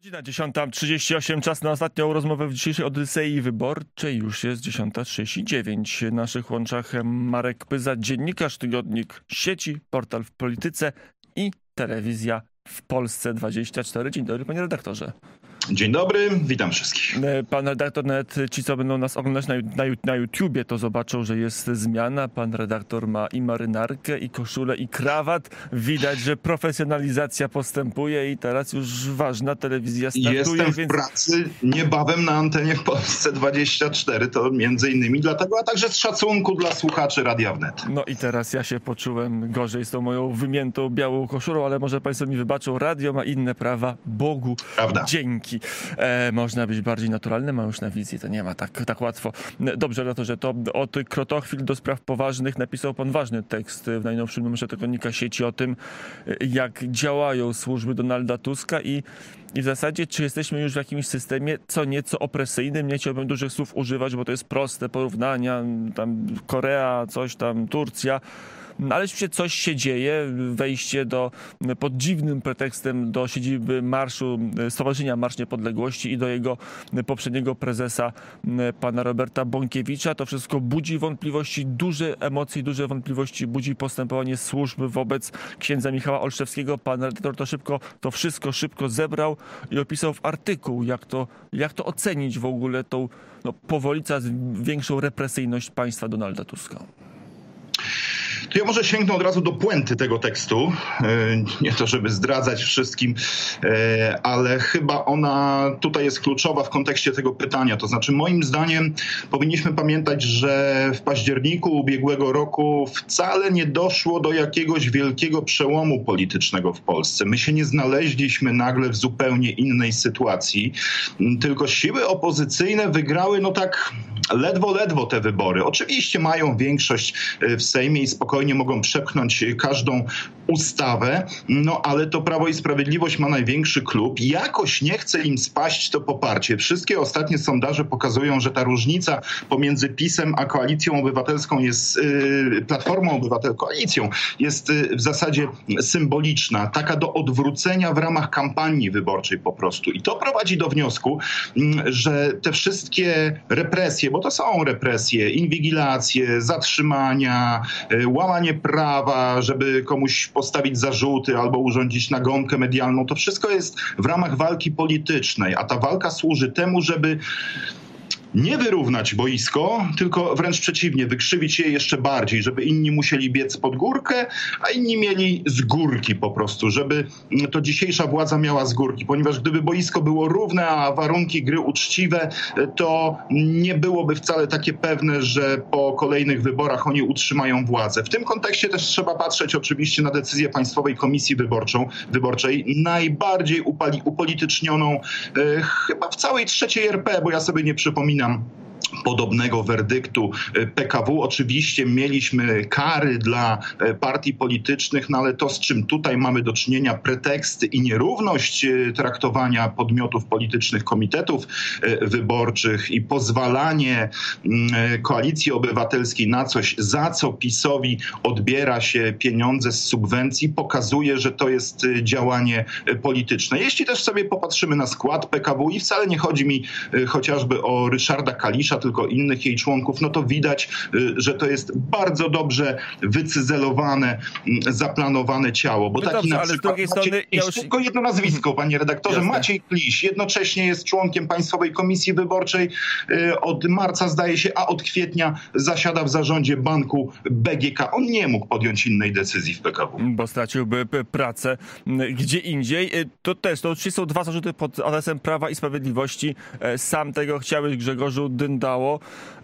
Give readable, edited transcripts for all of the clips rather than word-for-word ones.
Godzina 10:38, czas na ostatnią rozmowę w dzisiejszej Odysei Wyborczej. Już jest 10:39. W naszych łączach Marek Pyza, dziennikarz, tygodnik Sieci, portal w Polityce i telewizja w Polsce 24. Dzień dobry, panie redaktorze. Dzień dobry, witam wszystkich. Pan redaktor, nawet ci, co będą nas oglądać na YouTubie, to zobaczą, że jest zmiana. Pan redaktor ma i marynarkę, i koszulę, i krawat. Widać, że profesjonalizacja postępuje i teraz już ważna telewizja startuje. Jestem w pracy niebawem na antenie w Polsce 24, to między innymi dlatego, a także z szacunku dla słuchaczy Radia Wnet. No i teraz ja się poczułem gorzej z tą moją wymiętą białą koszulą, ale może państwo mi wybaczą, radio ma inne prawa, Bogu Prawda. dzięki. Można być bardziej naturalnym, a już na wizji to nie ma tak łatwo. Dobrze, redaktorze, to od krotochwil do spraw poważnych napisał pan ważny tekst w najnowszym numerze tygodnika Sieci o tym, jak działają służby Donalda Tuska i w zasadzie, czy jesteśmy już w jakimś systemie co nieco opresyjnym. Nie chciałbym dużych słów używać, bo to jest proste porównania, tam Korea, coś tam, Turcja. Ale rzeczywiście coś się dzieje. Wejście pod dziwnym pretekstem do siedziby Stowarzyszenia Marsz Niepodległości i do jego poprzedniego prezesa, pana Roberta Bąkiewicza. To wszystko budzi wątpliwości, duże emocje, duże wątpliwości budzi postępowanie służby wobec księdza Michała Olszewskiego. Pan redaktor to wszystko szybko zebrał i opisał w artykuł, jak to ocenić w ogóle tą powoli coraz większą represyjność państwa Donalda Tuska. To ja może sięgnę od razu do puenty tego tekstu. Nie to, żeby zdradzać wszystkim, ale chyba ona tutaj jest kluczowa w kontekście tego pytania. To znaczy, moim zdaniem powinniśmy pamiętać, że w październiku ubiegłego roku wcale nie doszło do jakiegoś wielkiego przełomu politycznego w Polsce. My się nie znaleźliśmy nagle w zupełnie innej sytuacji, tylko siły opozycyjne wygrały tak ledwo te wybory. Oczywiście mają większość w Sejmie i spokojnie mogą przepchnąć każdą ustawę, ale to Prawo i Sprawiedliwość ma największy klub. Jakoś nie chce im spaść to poparcie. Wszystkie ostatnie sondaże pokazują, że ta różnica pomiędzy PiS-em a Koalicją Obywatelską Platformą Obywatelską, koalicją jest w zasadzie symboliczna. Taka do odwrócenia w ramach kampanii wyborczej po prostu. I to prowadzi do wniosku, że te wszystkie represje, bo to są represje, inwigilacje, zatrzymania, łamanie prawa, żeby komuś postawić zarzuty albo urządzić nagonkę medialną, to wszystko jest w ramach walki politycznej, a ta walka służy temu, żeby nie wyrównać boisko, tylko wręcz przeciwnie, wykrzywić je jeszcze bardziej, żeby inni musieli biec pod górkę, a inni mieli z górki po prostu, żeby to dzisiejsza władza miała z górki, ponieważ gdyby boisko było równe, a warunki gry uczciwe, to nie byłoby wcale takie pewne, że po kolejnych wyborach oni utrzymają władzę. W tym kontekście też trzeba patrzeć oczywiście na decyzję Państwowej Komisji Wyborczej, najbardziej upolitycznioną chyba w całej III RP, bo ja sobie nie przypominam podobnego werdyktu PKW. Oczywiście mieliśmy kary dla partii politycznych, ale to, z czym tutaj mamy do czynienia, preteksty i nierówność traktowania podmiotów politycznych, komitetów wyborczych i pozwalanie Koalicji Obywatelskiej na coś, za co PiS-owi odbiera się pieniądze z subwencji, pokazuje, że to jest działanie polityczne. Jeśli też sobie popatrzymy na skład PKW i wcale nie chodzi mi chociażby o Ryszarda Kalisza, tylko innych jej członków, to widać, że to jest bardzo dobrze wycyzelowane, zaplanowane ciało. Bo taki na przykład jest tylko jedno nazwisko, panie redaktorze. Jasne. Maciej Kliś jednocześnie jest członkiem Państwowej Komisji Wyborczej od marca, zdaje się, a od kwietnia zasiada w zarządzie banku BGK. On nie mógł podjąć innej decyzji w PKW. Bo straciłby pracę gdzie indziej. To oczywiście są dwa zarzuty pod adresem Prawa i Sprawiedliwości. Sam tego chciałeś, Grzegorzu Dyndało.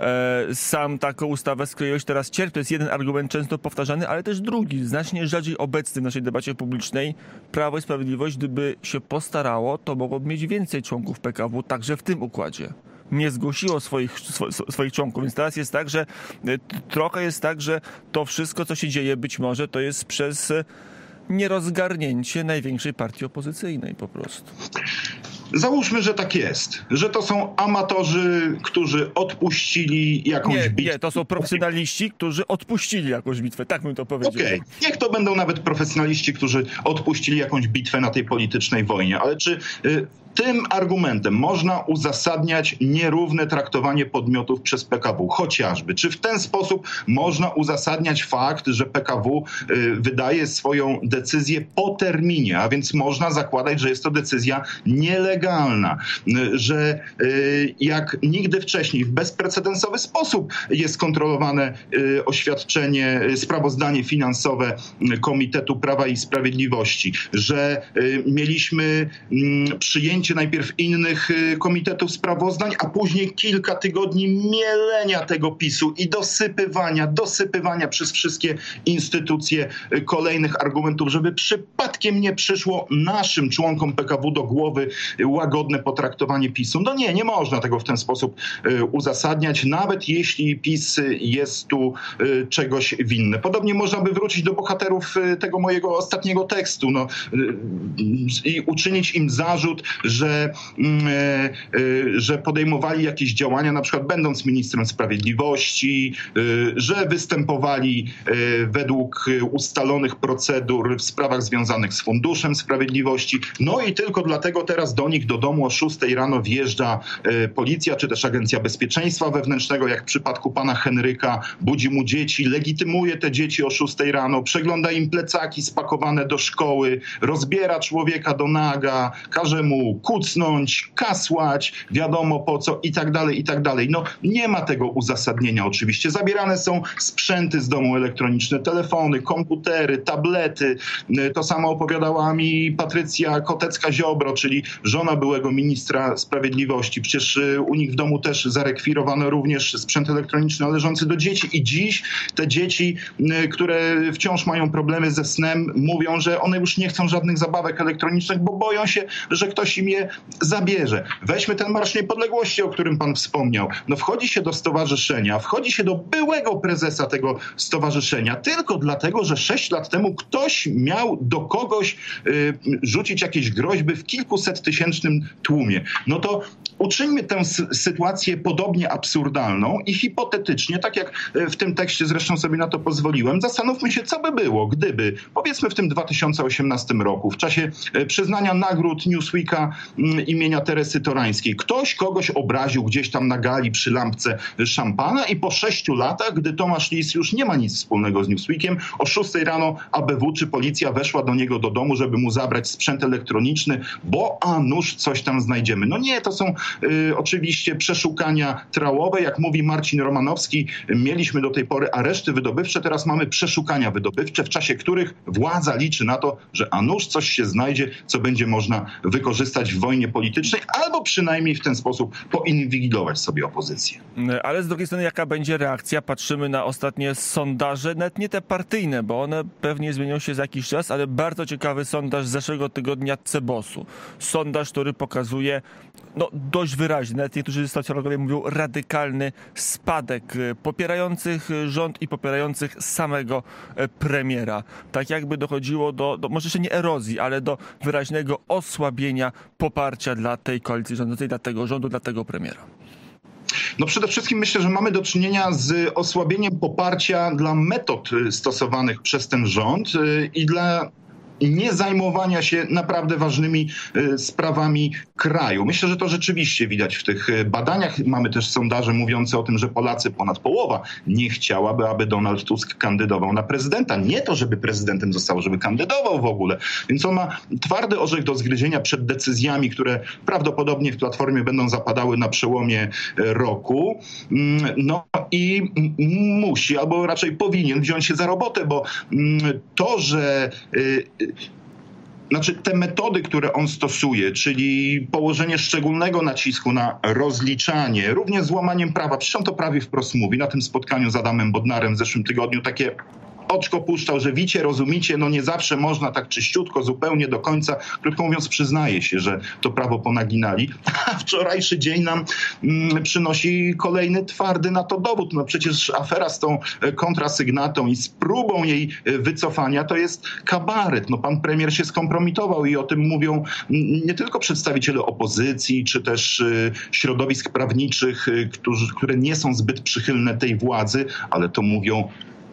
Sam taką ustawę, z której już teraz cierpi. To jest jeden argument często powtarzany, ale też drugi, znacznie rzadziej obecny w naszej debacie publicznej. Prawo i Sprawiedliwość, gdyby się postarało, to mogłoby mieć więcej członków PKW, także w tym układzie. Nie zgłosiło swoich członków, więc teraz jest tak, że trochę jest tak, że to wszystko, co się dzieje, być może to jest przez nierozgarnięcie największej partii opozycyjnej po prostu. Załóżmy, że tak jest, że to są amatorzy, którzy odpuścili jakąś bitwę. Nie, to są profesjonaliści, którzy odpuścili jakąś bitwę, tak bym to powiedział. Okej, niech to będą nawet profesjonaliści, którzy odpuścili jakąś bitwę na tej politycznej wojnie, ale czy tym argumentem można uzasadniać nierówne traktowanie podmiotów przez PKW, chociażby. Czy w ten sposób można uzasadniać fakt, że PKW wydaje swoją decyzję po terminie, a więc można zakładać, że jest to decyzja nielegalna, że jak nigdy wcześniej w bezprecedensowy sposób jest kontrolowane oświadczenie, sprawozdanie finansowe Komitetu Prawa i Sprawiedliwości, że mieliśmy przyjęcie najpierw innych komitetów sprawozdań, a później kilka tygodni mielenia tego PiS-u i dosypywania przez wszystkie instytucje kolejnych argumentów, żeby przypadkiem nie przyszło naszym członkom PKW do głowy łagodne potraktowanie PiS-u. No nie można tego w ten sposób uzasadniać, nawet jeśli PiS jest tu czegoś winny. Podobnie można by wrócić do bohaterów tego mojego ostatniego tekstu i uczynić im zarzut, że podejmowali jakieś działania, na przykład będąc ministrem sprawiedliwości, że występowali według ustalonych procedur w sprawach związanych z Funduszem Sprawiedliwości. No i tylko dlatego teraz do nich do domu o 6 rano wjeżdża policja, czy też Agencja Bezpieczeństwa Wewnętrznego, jak w przypadku pana Henryka, budzi mu dzieci, legitymuje te dzieci o 6 rano, przegląda im plecaki spakowane do szkoły, rozbiera człowieka do naga, każe mu kucnąć, kasłać, wiadomo po co i tak dalej, i tak dalej. No nie ma tego uzasadnienia oczywiście. Zabierane są sprzęty z domu elektroniczne, telefony, komputery, tablety. To samo opowiadała mi Patrycja Kotecka-Ziobro, czyli żona byłego ministra sprawiedliwości. Przecież u nich w domu też zarekwirowano również sprzęt elektroniczny należący do dzieci i dziś te dzieci, które wciąż mają problemy ze snem, mówią, że one już nie chcą żadnych zabawek elektronicznych, bo boją się, że ktoś im je zabierze. Weźmy ten Marsz Niepodległości, o którym pan wspomniał. No wchodzi się do stowarzyszenia, wchodzi się do byłego prezesa tego stowarzyszenia tylko dlatego, że 6 lat temu ktoś miał do kogoś rzucić jakieś groźby w kilkusettysięcznym tłumie. No to uczyńmy tę sytuację podobnie absurdalną i hipotetycznie, tak jak w tym tekście zresztą sobie na to pozwoliłem, zastanówmy się, co by było, gdyby, powiedzmy w tym 2018 roku, w czasie przyznania nagród Newsweeka imienia Teresy Torańskiej, ktoś kogoś obraził gdzieś tam na gali przy lampce szampana i po 6 latach, gdy Tomasz Lis już nie ma nic wspólnego z Newsweekiem, o 6 rano ABW czy policja weszła do niego do domu, żeby mu zabrać sprzęt elektroniczny, bo a nuż coś tam znajdziemy. No nie, to są oczywiście przeszukania trałowe. Jak mówi Marcin Romanowski, mieliśmy do tej pory areszty wydobywcze, teraz mamy przeszukania wydobywcze, w czasie których władza liczy na to, że a nuż coś się znajdzie, co będzie można wykorzystać w wojnie politycznej, albo przynajmniej w ten sposób poinwigilować sobie opozycję. Ale z drugiej strony jaka będzie reakcja? Patrzymy na ostatnie sondaże, nawet nie te partyjne, bo one pewnie zmienią się za jakiś czas, ale bardzo ciekawy sondaż z zeszłego tygodnia CBOS-u. Sondaż, który pokazuje dość wyraźnie, nawet niektórzy socjologowie mówią radykalny spadek popierających rząd i popierających samego premiera. Tak jakby dochodziło do może jeszcze nie erozji, ale do wyraźnego osłabienia poparcia dla tej koalicji rządzącej, dla tego rządu, dla tego premiera. No przede wszystkim myślę, że mamy do czynienia z osłabieniem poparcia dla metod stosowanych przez ten rząd i dla nie zajmowania się naprawdę ważnymi sprawami kraju. Myślę, że to rzeczywiście widać w tych badaniach. Mamy też sondaże mówiące o tym, że Polacy, ponad połowa, nie chciałaby, aby Donald Tusk kandydował na prezydenta. Nie to, żeby prezydentem został, żeby kandydował w ogóle. Więc on ma twardy orzech do zgryzienia przed decyzjami, które prawdopodobnie w Platformie będą zapadały na przełomie roku. No i musi, albo raczej powinien wziąć się za robotę, bo to, że te metody, które on stosuje, czyli położenie szczególnego nacisku na rozliczanie, również z łamaniem prawa, przecież on to prawie wprost mówi, na tym spotkaniu z Adamem Bodnarem w zeszłym tygodniu takie oczko puszczał, że wicie, rozumicie, nie zawsze można tak czyściutko, zupełnie do końca. Krótko mówiąc, przyznaje się, że to prawo ponaginali. A wczorajszy dzień nam przynosi kolejny twardy na to dowód. Przecież afera z tą kontrasygnatą i z próbą jej wycofania to jest kabaret. Pan premier się skompromitował i o tym mówią nie tylko przedstawiciele opozycji, czy też środowisk prawniczych, które nie są zbyt przychylne tej władzy, ale to mówią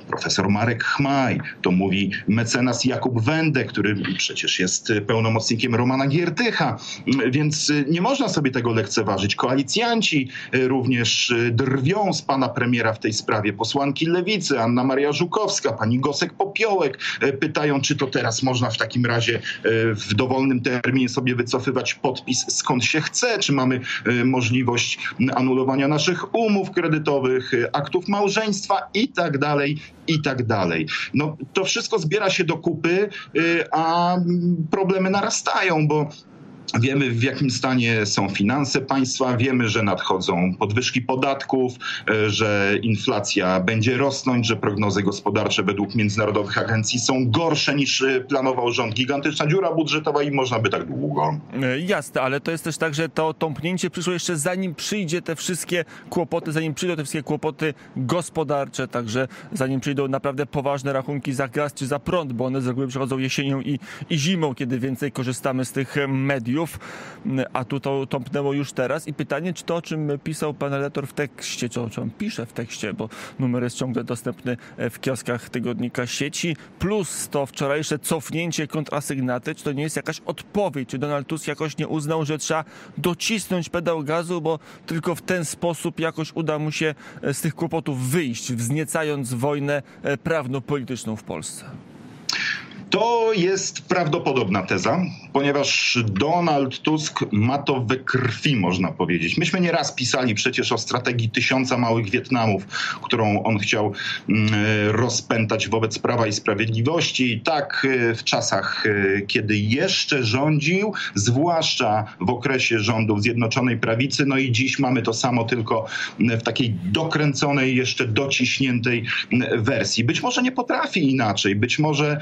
profesor Marek Chmaj, to mówi mecenas Jakub Wędek, który przecież jest pełnomocnikiem Romana Giertycha, więc nie można sobie tego lekceważyć. Koalicjanci również drwią z pana premiera w tej sprawie. Posłanki Lewicy, Anna Maria Żukowska, pani Gosek-Popiołek pytają, czy to teraz można w takim razie w dowolnym terminie sobie wycofywać podpis skąd się chce, czy mamy możliwość anulowania naszych umów kredytowych, aktów małżeństwa i tak dalej, i tak dalej. No, to wszystko zbiera się do kupy, a problemy narastają, bo wiemy, w jakim stanie są finanse państwa, wiemy, że nadchodzą podwyżki podatków, że inflacja będzie rosnąć, że prognozy gospodarcze według międzynarodowych agencji są gorsze niż planował rząd. Gigantyczna dziura budżetowa i można by tak długo. Jasne, ale to jest też tak, że to tąpnięcie przyszło jeszcze zanim przyjdzie te wszystkie kłopoty, zanim przyjdą te wszystkie kłopoty gospodarcze, także zanim przyjdą naprawdę poważne rachunki za gaz czy za prąd, bo one z reguły przychodzą jesienią i zimą, kiedy więcej korzystamy z tych mediów. A tu to tąpnęło już teraz. I pytanie, czy to, o czym pisał pan redaktor w tekście, czy o czym pisze w tekście, bo numer jest ciągle dostępny w kioskach tygodnika Sieci, plus to wczorajsze cofnięcie kontrasygnaty, czy to nie jest jakaś odpowiedź? Czy Donald Tusk jakoś nie uznał, że trzeba docisnąć pedał gazu, bo tylko w ten sposób jakoś uda mu się z tych kłopotów wyjść, wzniecając wojnę prawno-polityczną w Polsce? To jest prawdopodobna teza, ponieważ Donald Tusk ma to we krwi, można powiedzieć. Myśmy nieraz pisali przecież o strategii 1000 małych Wietnamów, którą on chciał rozpętać wobec Prawa i Sprawiedliwości. I tak w czasach, kiedy jeszcze rządził, zwłaszcza w okresie rządów Zjednoczonej Prawicy, no i dziś mamy to samo, tylko w takiej dokręconej, jeszcze dociśniętej wersji. Być może nie potrafi inaczej, być może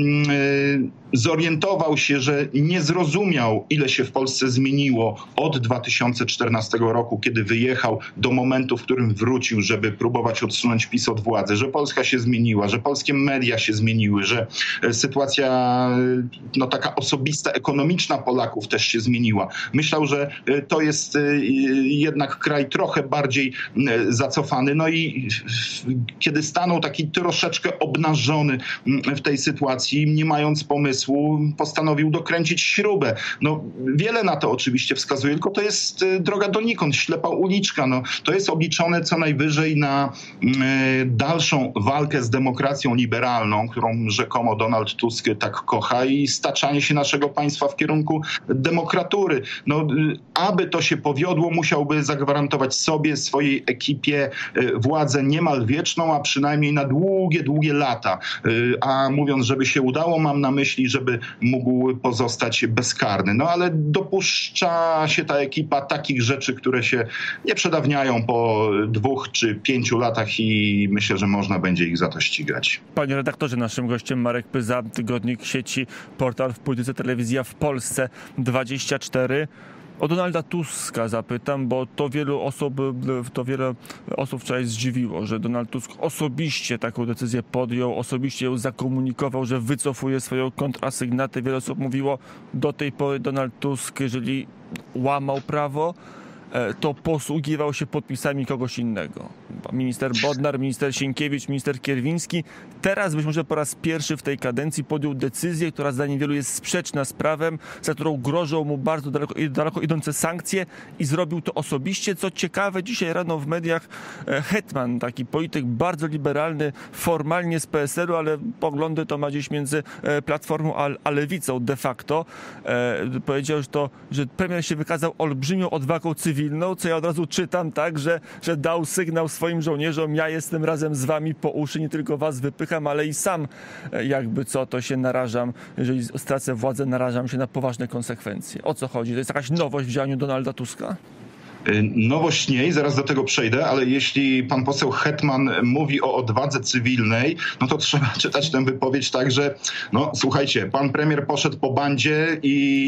zorientował się, że nie zrozumiał, ile się w Polsce zmieniło od 2014 roku, kiedy wyjechał, do momentu, w którym wrócił, żeby próbować odsunąć PiS od władzy, że Polska się zmieniła, że polskie media się zmieniły, że sytuacja taka osobista, ekonomiczna Polaków też się zmieniła. Myślał, że to jest jednak kraj trochę bardziej zacofany. No i kiedy stanął taki troszeczkę obnażony w tej sytuacji, nie mając pomysłu, postanowił dokręcić śrubę. No, wiele na to oczywiście wskazuje, tylko to jest droga donikąd, ślepa uliczka. No, to jest obliczone co najwyżej na dalszą walkę z demokracją liberalną, którą rzekomo Donald Tusk tak kocha, i staczanie się naszego państwa w kierunku demokratury. No, aby to się powiodło, musiałby zagwarantować sobie, swojej ekipie władzę niemal wieczną, a przynajmniej na długie, długie lata. A mówiąc, żeby się udało, mam na myśli, żeby mógł pozostać bezkarny. No ale dopuszcza się ta ekipa takich rzeczy, które się nie przedawniają po 2 czy 5 latach i myślę, że można będzie ich za to ścigać. Panie redaktorze, naszym gościem Marek Pyza, tygodnik Sieci, portal w polityce, telewizja w Polsce 24. O Donalda Tuska zapytam, bo to wiele osób wczoraj zdziwiło, że Donald Tusk osobiście taką decyzję podjął, osobiście ją zakomunikował, że wycofuje swoją kontrasygnatę. Wiele osób mówiło, do tej pory Donald Tusk, jeżeli łamał prawo, to posługiwał się podpisami kogoś innego. Minister Bodnar, minister Sienkiewicz, minister Kierwiński. Teraz być może po raz pierwszy w tej kadencji podjął decyzję, która zdaniem wielu jest sprzeczna z prawem, za którą grożą mu bardzo daleko idące sankcje, i zrobił to osobiście. Co ciekawe, dzisiaj rano w mediach Hetman, taki polityk bardzo liberalny, formalnie z PSL-u, ale poglądy to ma gdzieś między Platformą a Lewicą de facto, powiedział, że premier się wykazał olbrzymią odwagą cywilną, co ja od razu czytam tak, że dał sygnał swoim żołnierzom: ja jestem razem z wami po uszy, nie tylko was wypycham, ale i sam jakby co, to się narażam, jeżeli stracę władzę, narażam się na poważne konsekwencje. O co chodzi? To jest jakaś nowość w działaniu Donalda Tuska? Nowość nie, i zaraz do tego przejdę, ale jeśli pan poseł Hetman mówi o odwadze cywilnej, no to trzeba czytać tę wypowiedź tak, że no słuchajcie, pan premier poszedł po bandzie i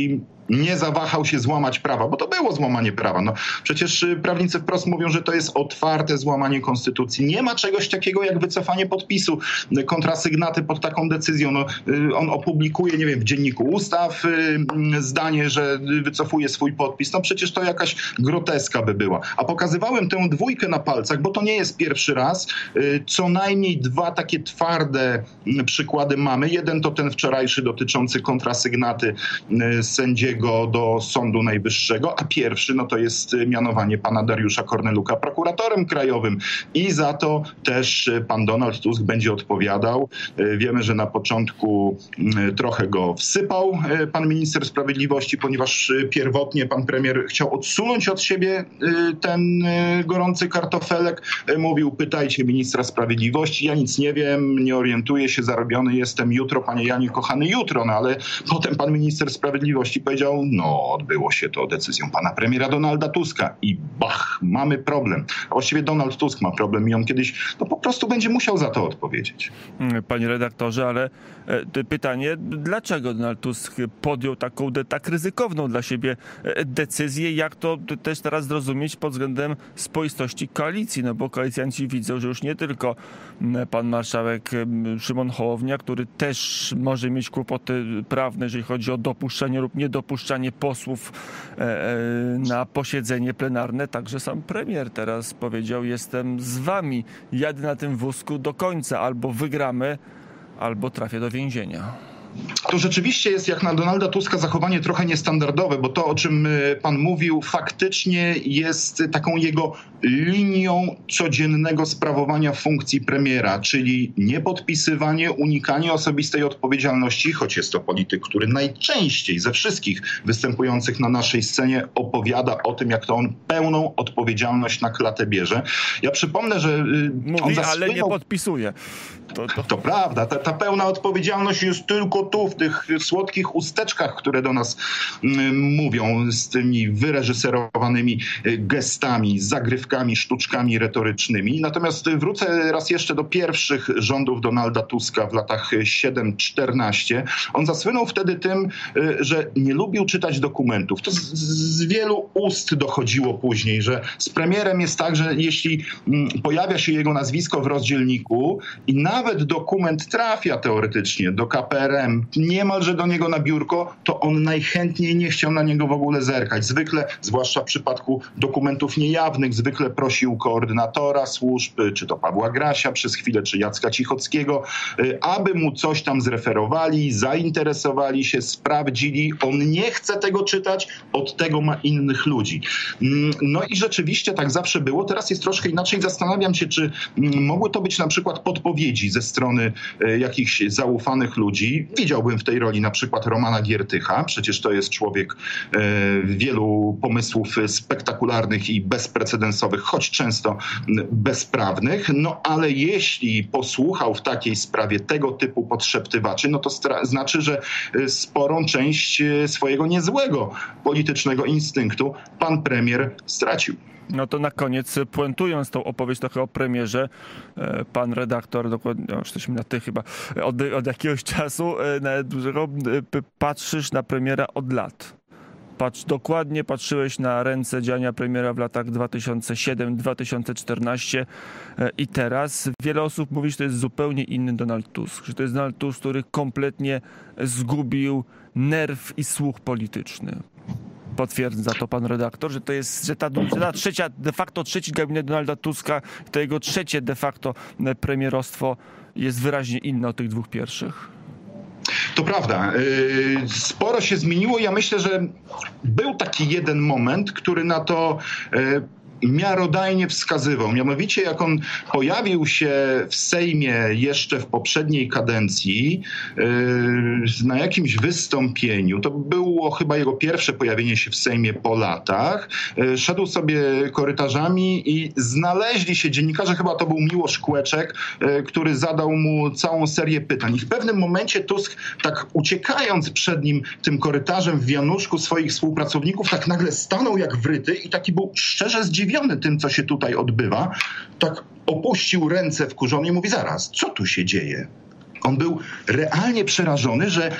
nie zawahał się złamać prawa, bo to było złamanie prawa. No, przecież prawnicy wprost mówią, że to jest otwarte złamanie konstytucji. Nie ma czegoś takiego jak wycofanie podpisu kontrasygnaty pod taką decyzją. No, on opublikuje, nie wiem, w Dzienniku Ustaw zdanie, że wycofuje swój podpis. No przecież to jakaś groteska by była. A pokazywałem tę dwójkę na palcach, bo to nie jest pierwszy raz. Co najmniej dwa takie twarde przykłady mamy. Jeden to ten wczorajszy dotyczący kontrasygnaty sędziego do Sądu Najwyższego, a pierwszy no to jest mianowanie pana Dariusza Korneluka prokuratorem krajowym i za to też pan Donald Tusk będzie odpowiadał. Wiemy, że na początku trochę go wsypał pan minister sprawiedliwości, ponieważ pierwotnie pan premier chciał odsunąć od siebie ten gorący kartofelek. Mówił, pytajcie ministra sprawiedliwości, ja nic nie wiem, nie orientuję się, zarobiony jestem jutro, panie Janie, kochany, jutro. No ale potem pan minister sprawiedliwości powiedział, no odbyło się to decyzją pana premiera Donalda Tuska i bach, mamy problem. A właściwie Donald Tusk ma problem i on kiedyś po prostu będzie musiał za to odpowiedzieć. Panie redaktorze, ale pytanie, dlaczego Donald Tusk podjął tak ryzykowną dla siebie decyzję? Jak to też teraz zrozumieć pod względem spoistości koalicji? No bo koalicjanci widzą, że już nie tylko pan marszałek Szymon Hołownia, który też może mieć kłopoty prawne, jeżeli chodzi o dopuszczanie lub niedopuszczanie posłów na posiedzenie plenarne, także sam premier teraz powiedział, jestem z wami, jadę na tym wózku do końca, albo wygramy, albo trafię do więzienia. To rzeczywiście jest jak na Donalda Tuska zachowanie trochę niestandardowe, bo to, o czym pan mówił, faktycznie jest taką jego linią codziennego sprawowania funkcji premiera, czyli niepodpisywanie, unikanie osobistej odpowiedzialności, choć jest to polityk, który najczęściej ze wszystkich występujących na naszej scenie opowiada o tym, jak to on pełną odpowiedzialność na klatę bierze. Ja przypomnę, że mówi, ale nie podpisuje. To prawda, ta pełna odpowiedzialność jest tylko tu, w tych słodkich usteczkach, które do nas mówią, z tymi wyreżyserowanymi gestami, zagrywkami, sztuczkami retorycznymi. Natomiast wrócę raz jeszcze do pierwszych rządów Donalda Tuska w latach 7-14. On zasłynął wtedy tym, że nie lubił czytać dokumentów. To z wielu ust dochodziło później, że z premierem jest tak, że jeśli pojawia się jego nazwisko w rozdzielniku i nawet dokument trafia teoretycznie do KPRM, niemalże do niego na biurko, to on najchętniej nie chciał na niego w ogóle zerkać. Zwykle, zwłaszcza w przypadku dokumentów niejawnych, zwykle prosił koordynatora służb, czy to Pawła Grasia przez chwilę, czy Jacka Cichockiego, aby mu coś tam zreferowali, zainteresowali się, sprawdzili. On nie chce tego czytać, od tego ma innych ludzi. No i rzeczywiście tak zawsze było. Teraz jest troszkę inaczej. Zastanawiam się, czy mogły to być na przykład podpowiedzi ze strony jakichś zaufanych ludzi. Widziałbym w tej roli na przykład Romana Giertycha. Przecież to jest człowiek wielu pomysłów spektakularnych i bezprecedensowych, choć często bezprawnych. No ale jeśli posłuchał w takiej sprawie tego typu podszeptywaczy, no to znaczy, że sporą część swojego niezłego politycznego instynktu pan premier stracił. No to na koniec, puentując tą opowieść trochę o premierze, pan redaktor, dokładnie, już jesteśmy na ty chyba, od jakiegoś czasu, nawet dużego, patrzysz na premiera od lat. Dokładnie patrzyłeś na ręce działania premiera w latach 2007-2014 i teraz wiele osób mówi, że to jest zupełnie inny Donald Tusk, że to jest Donald Tusk, który kompletnie zgubił nerw i słuch polityczny. Potwierdza to pan redaktor, że to jest, że ta trzecia, de facto trzeci gabinet Donalda Tuska, to jego trzecie de facto premierostwo jest wyraźnie inne od tych dwóch pierwszych. To prawda. Sporo się zmieniło. Ja myślę, że był taki jeden moment, który na to miarodajnie wskazywał. Mianowicie jak on pojawił się w Sejmie jeszcze w poprzedniej kadencji na jakimś wystąpieniu, to było chyba jego pierwsze pojawienie się w Sejmie po latach, szedł sobie korytarzami i znaleźli się dziennikarze, chyba to był Miłosz Kłeczek, który zadał mu całą serię pytań. I w pewnym momencie Tusk, tak uciekając przed nim tym korytarzem w wianuszku swoich współpracowników, tak nagle stanął jak wryty i taki był szczerze zdziwiony tym, co się tutaj odbywa, tak opuścił ręce wkurzony i mówi, zaraz, co tu się dzieje? On był realnie przerażony, że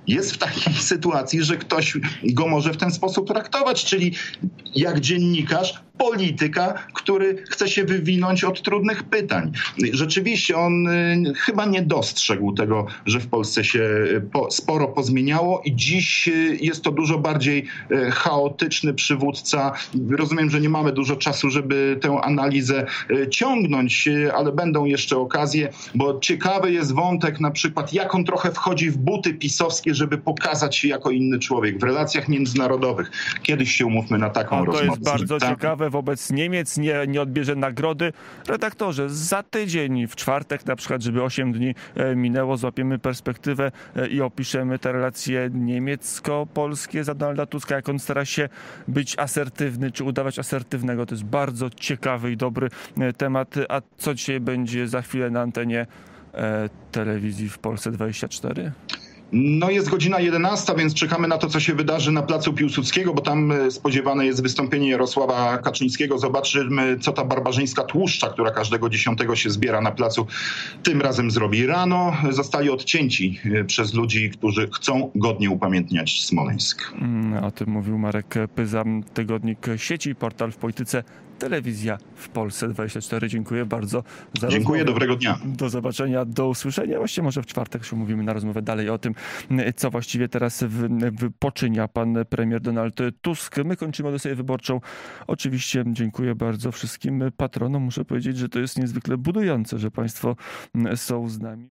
jest w takiej sytuacji, że ktoś go może w ten sposób traktować, czyli jak dziennikarz, polityka, który chce się wywinąć od trudnych pytań. Rzeczywiście on chyba nie dostrzegł tego, że w Polsce się sporo pozmieniało i dziś jest to dużo bardziej chaotyczny przywódca. Rozumiem, że nie mamy dużo czasu, żeby tę analizę ciągnąć, ale będą jeszcze okazje, bo ciekawy jest wątek na przykład, jak on trochę wchodzi w buty pisowskie, żeby pokazać się jako inny człowiek w relacjach międzynarodowych. Kiedyś się umówmy na taką rozmowę. To jest bardzo ciekawe. Wobec Niemiec nie odbierze nagrody. Redaktorze, za tydzień, w czwartek na przykład, żeby 8 dni minęło, złapiemy perspektywę i opiszemy te relacje niemiecko-polskie za Donalda Tuska, jak on stara się być asertywny, czy udawać asertywnego. To jest bardzo ciekawy i dobry temat. A co dzisiaj będzie za chwilę na antenie telewizji w Polsce 24? No jest godzina 11, więc czekamy na to, co się wydarzy na placu Piłsudskiego, bo tam spodziewane jest wystąpienie Jarosława Kaczyńskiego. Zobaczymy, co ta barbarzyńska tłuszcza, która każdego 10 się zbiera na placu, tym razem zrobi. Rano zostali odcięci przez ludzi, którzy chcą godnie upamiętniać Smoleńsk. O tym mówił Marek Pyza, tygodnik sieci, portal w polityce, telewizja w Polsce 24. Dziękuję bardzo za Dziękuję, rozmowę. dobrego dnia. Do zobaczenia, do usłyszenia. Właściwie może w czwartek się umówimy na rozmowę dalej o tym, co właściwie teraz poczynia pan premier Donald Tusk. My kończymy Odyseję Wyborczą. Oczywiście dziękuję bardzo wszystkim patronom. Muszę powiedzieć, że to jest niezwykle budujące, że państwo są z nami.